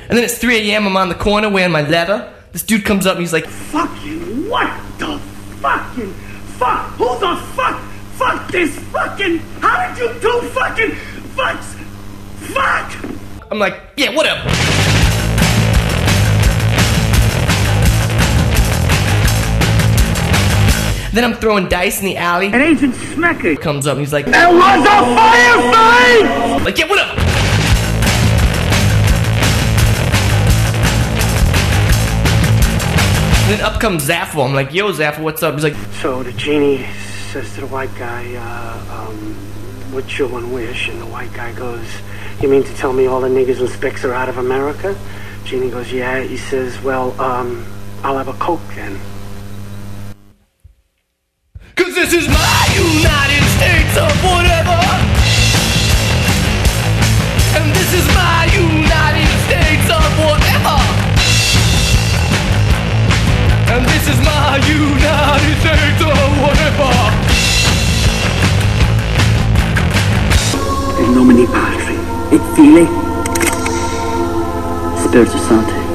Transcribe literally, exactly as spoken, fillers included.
And then it's three A M, I'm on the corner wearing my leather. This dude comes up and he's like, fucking what the fucking fuck? Who the fuck? Fuck this fucking, how did you do fucking fucks? Fuck! I'm like, yeah, whatever. Then I'm throwing dice in the alley. And Agent Smecker comes up and he's like, there was a firefight! Like, yeah, whatever. And then up comes Zaffo. I'm like, yo, Zaffo, what's up? He's like, so the genie says to the white guy, uh, um, what's your one wish? And the white guy goes, you mean to tell me all the niggers and spicks are out of America? Genie goes, yeah. He says, well, um, I'll have a Coke then. Cause this is my United States of whatever. And this is my United States of whatever. And this is my United States of whatever. In nomine Patri, et Filii, Spiritus Sancti.